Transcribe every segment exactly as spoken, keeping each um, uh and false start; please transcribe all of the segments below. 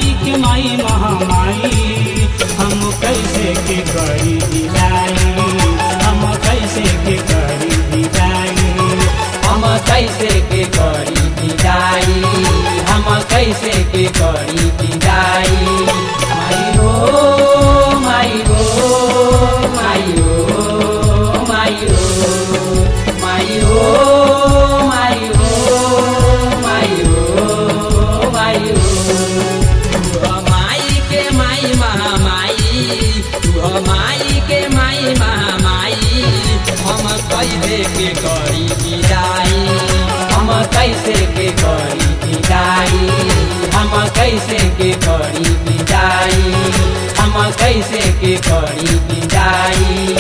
माई के माई महामाई हम कैसे के करी विदाई, हम कैसे के करी विदाई, हम कैसे के करी विदाई, हम कैसे के करी विदाई। माई हो माई हो माई हो माई हो माई हो माई हो माई हो माई हो। तू माई के माई महामाई, तू माई के माई महामाई, हम कैसे के करी विदाई, हम कैसे के करी विदाई, हम कैसे के करी विदाई, हम कैसे के करी विदाई।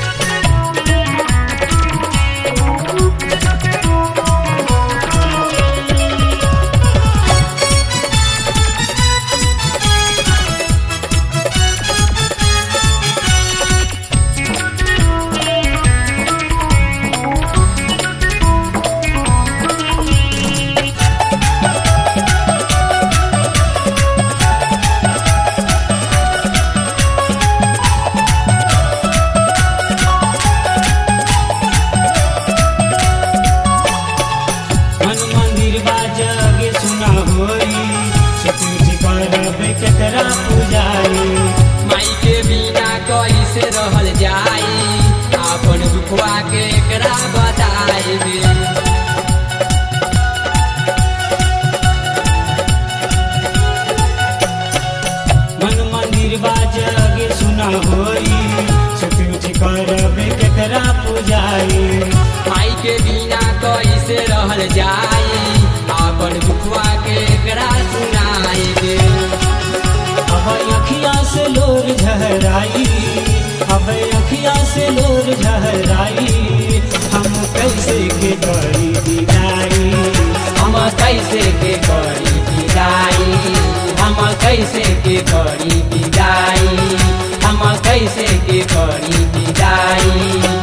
केकरा पूजाई माई के बिना कैसे रहल जाई, अपन दुखवा के एकरा बताई। मन मंदिर बाजगे सुना होई, सतुज करबे केकरा पूजाई। माई के बिना कैसे रहल जाई, अपन दुखवा के एकरा सुनाई। अब अखिया से लोर झहराई, अब अखिया से लोर झहराई, हम कैसे के करी विदाई, हम कैसे के करी विदाई, हम कैसे के करी विदाई, हम कैसे के करी विदाई।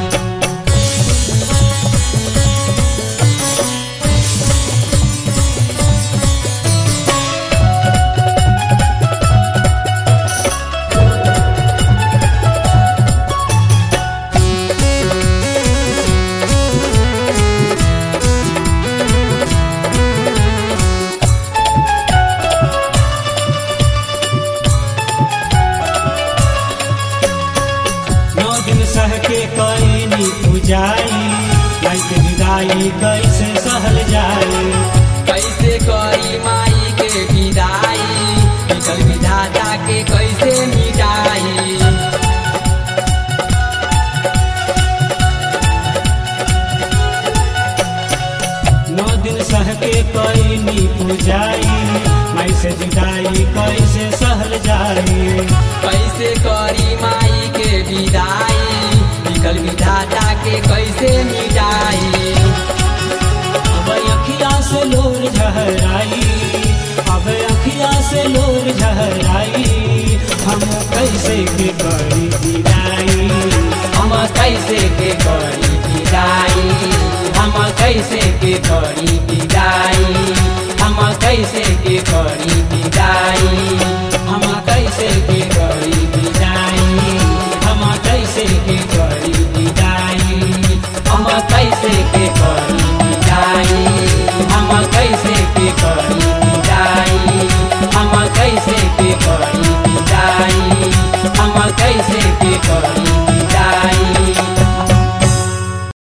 सह के कैनी पूजाई, माई के विदाई कैसे सहल जाई, कैसे करी माई के विदाई, निकल विधाता के कैसे मिटाई। नौ दिन सह के कैनी पूजाई, माई से विदाई कैसे सहल जाई, कैसे करी माई के विदाई, निकल विधाता के कैसे मिटाई। अब अखिया से लोर झहराई, अब अखिया से लोर झहराई, हम कैसे के करी विदाई, हम कैसे के करी विदाई, हम कैसे के करी विदाई, हम कैसे के करी विदाई।